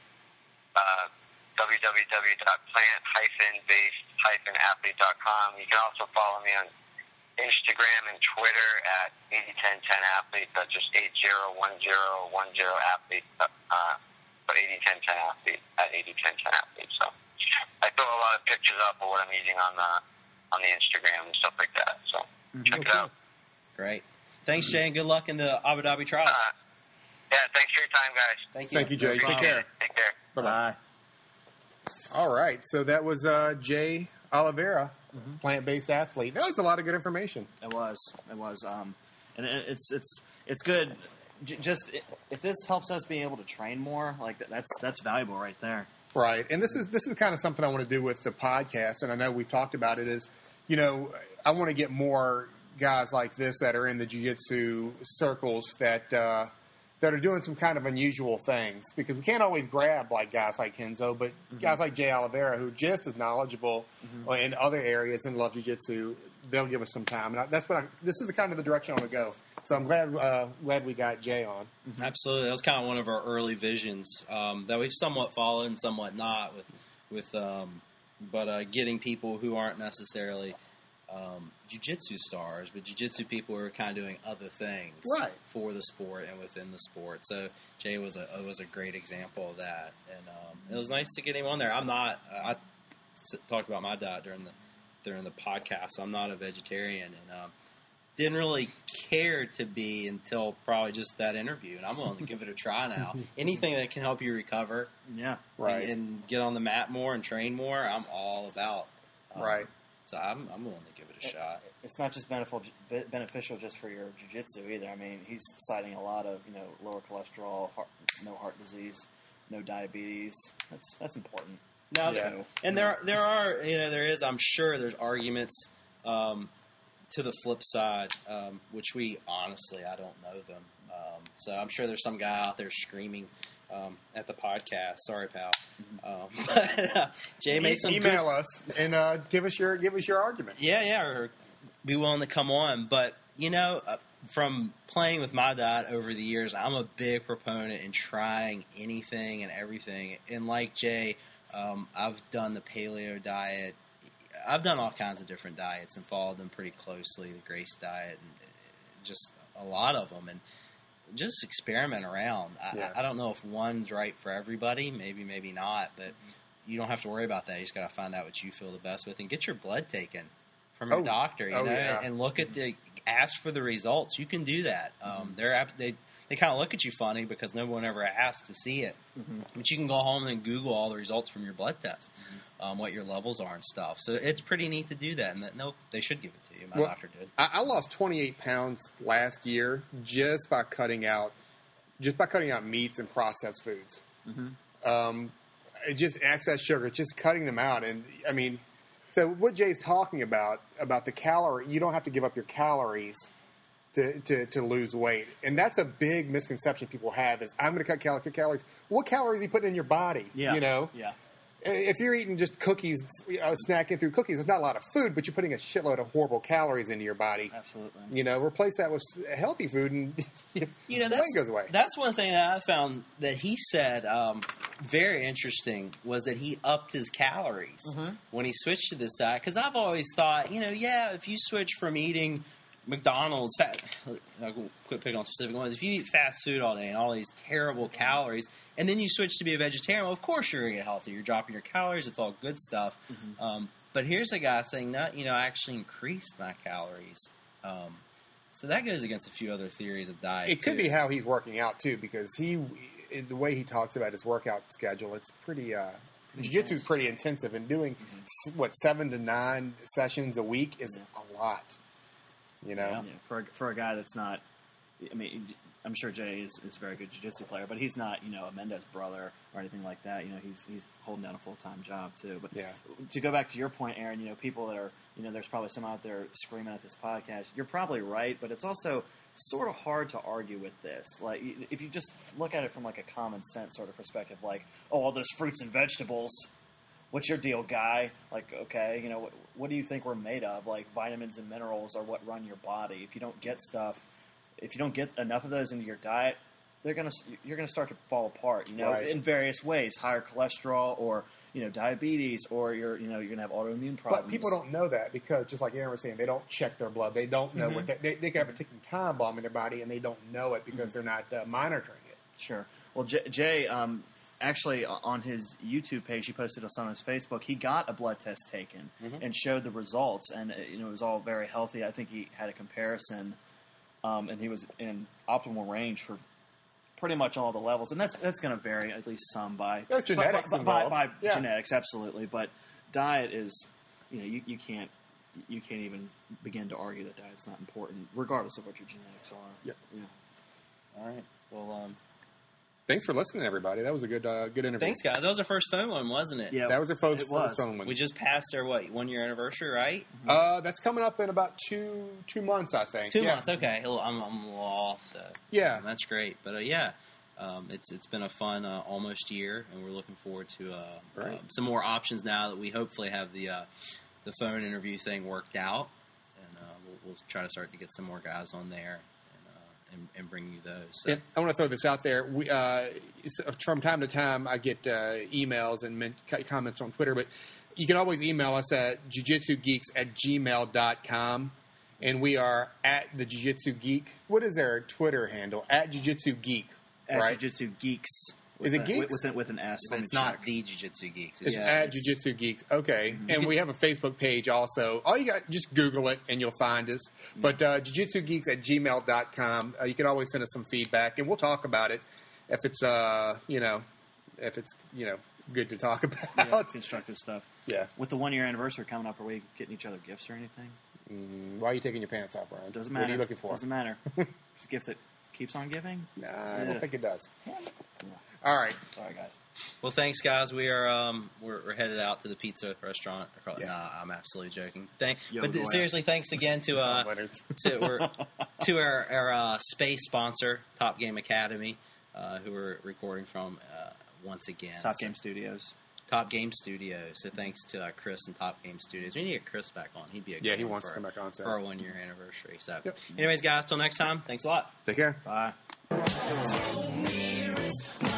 www.plant-based-athlete.com. You can also follow me on Instagram and Twitter at 801010athlete. That's just 801010athlete, but 801010athlete at 801010athlete. So I throw a lot of pictures up of what I'm eating on the Instagram and stuff like that. So check it out. Great. Thanks, Jay, and good luck in the Abu Dhabi trials. Yeah, thanks for your time, guys. Thank you, Jay. Take care. Take care. Bye-bye. All right, so that was Jay Oliveira, plant-based athlete. That was a lot of good information. It was, and it's good. Just if this helps us being able to train more, that's valuable right there. Right, and this is kind of something I want to do with the podcast, and I know we've talked about it. Is I want to get more guys like this that are in the jiu-jitsu circles that are doing some kind of unusual things, because we can't always grab guys like Kenzo, but guys like Jay Oliveira, who are just as knowledgeable in other areas and love jiu-jitsu, they'll give us some time. And this is the kind of the direction I want to go. So I'm glad we got Jay on. Absolutely, that was kind of one of our early visions that we've somewhat followed and somewhat not but getting people who aren't necessarily jiu-jitsu stars, but jiu-jitsu people who are kind of doing other things for the sport and within the sport. So Jay was a great example of that, and it was nice to get him on there. I talked about my diet during the podcast. So I'm not a vegetarian, and didn't really care to be until probably just that interview, and I'm willing to give it a try now. Anything that can help you recover, right, and get on the mat more and train more, I'm all about. Right. So I'm willing to give it a shot. It's not just beneficial just for your jiu-jitsu either. I mean, he's citing a lot of lower cholesterol, no heart disease, no diabetes. That's important. No, Yeah. and there is. I'm sure there's arguments to the flip side, which we honestly I don't know them. So I'm sure there's some guy out there screaming at the podcast. Sorry, pal. But Jay made some email us and give us your argument. Yeah, or be willing to come on. But from playing with my diet over the years, I'm a big proponent in trying anything and everything. And like Jay, I've done the paleo diet. I've done all kinds of different diets and followed them pretty closely. The Grace diet, and just a lot of them, and just experiment around. I don't know if one's right for everybody. Maybe not. But you don't have to worry about that. You just got to find out what you feel the best with, and get your blood taken from your doctor. And look at ask for the results. You can do that. They kind of look at you funny because no one ever asked to see it. Mm-hmm. But you can go home and Google all the results from your blood test, what your levels are and stuff. So it's pretty neat to do that, and they should give it to you. My doctor did. I lost 28 pounds last year just by cutting out meats and processed foods. Mm-hmm. Just excess sugar, just cutting them out. And I mean, so what Jay's talking about the calorie, you don't have to give up your calories to lose weight. And that's a big misconception people have is, I'm going to cut calories. What calories are you putting in your body? Yeah. Yeah. If you're eating just cookies, snacking through cookies, it's not a lot of food, but you're putting a shitload of horrible calories into your body. Absolutely. Replace that with healthy food, and the weight goes away. That's one thing that I found that he said very interesting was that he upped his calories when he switched to this diet. Because I've always thought, if you switch from eating McDonald's, I'll quit picking on specific ones. If you eat fast food all day and all these terrible calories, and then you switch to be a vegetarian, well, of course you're going to get healthy. You're dropping your calories. It's all good stuff. Mm-hmm. But here's a guy saying, no, I actually increased my calories. So that goes against a few other theories of diet. It could be how he's working out, too, because the way he talks about his workout schedule, it's pretty jiu-jitsu is pretty intensive, and doing 7 to 9 sessions a week is a lot. Yeah, for a guy that's not, I mean, I'm sure Jay is a very good jiu-jitsu player, but he's not, a Mendez brother or anything like that. He's holding down a full-time job too. But to go back to your point, Aaron, people that are, there's probably some out there screaming at this podcast. You're probably right, but it's also sort of hard to argue with this. Like, if you just look at it from like a common sense sort of perspective, like, oh, all those fruits and vegetables. What's your deal, guy? Like, okay, what do you think we're made of? Like, vitamins and minerals are what run your body. If you don't get enough of those into your diet, you're gonna start to fall apart. In various ways, higher cholesterol, or diabetes, or you're gonna have autoimmune problems. But people don't know that because, just like Aaron was saying, they don't check their blood. They don't know what they can have a ticking time bomb in their body, and they don't know it because they're not monitoring it. Sure. Well, Jay. Actually, on his YouTube page, he posted us on his Facebook. He got a blood test taken and showed the results, and it was all very healthy. I think he had a comparison, and he was in optimal range for pretty much all the levels. And that's going to vary at least some by genetics by genetics, absolutely. But diet is, you can't even begin to argue that diet's not important, regardless of what your genetics are. Yep. All right. Well. Thanks for listening, everybody. That was a good interview. Thanks, guys. That was our first phone one, wasn't it? Yeah, that was our first phone one. We just passed our 1 year anniversary, right? That's coming up in about two months, I think. 2 months, okay. I'm lost. So. Yeah, that's great. But it's been a fun almost year, and we're looking forward to some more options now that we hopefully have the phone interview thing worked out, and we'll try to start to get some more guys on there. And bring you those. So. I want to throw this out there. We, from time to time, I get emails and comments on Twitter, but you can always email us at jujitsugeeks@gmail.com, and we are at the Jiu-Jitsu Geek. What is their Twitter handle? At Jiu-Jitsu Geek, right? At Jiu-Jitsu Geeks. Is it Geeks? With an S. It's not the Jiu-Jitsu Geeks. It's at Jiu-Jitsu Geeks. Okay. Mm-hmm. And we have a Facebook page also. All you got, just Google it and you'll find us. Mm-hmm. But jujitsugeeks@gmail.com. You can always send us some feedback and we'll talk about it if it's good to talk about. Yeah, constructive stuff. Yeah. With the 1 year anniversary coming up, are we getting each other gifts or anything? Why are you taking your pants off, Brian? Doesn't matter. What are you looking for? Doesn't matter. It's a gift that keeps on giving. Nah, I don't Yeah. think it does. All right. Sorry, guys. Well, thanks, guys. We are we're headed out to the pizza restaurant. Yeah. Nah, I'm absolutely joking. Yo, But go seriously, thanks again to Leonard's. to our space sponsor, Top Game Academy, who we're recording from once again. Top Game Studios. Top Game Studios. So thanks to Chris and Top Game Studios. We need to get Chris back on. He'd be a Yeah, good he one wants to come back on, so. for our 1 year anniversary. So, Yep. anyways, guys, till next time. Thanks a lot. Take care. Bye. Nearest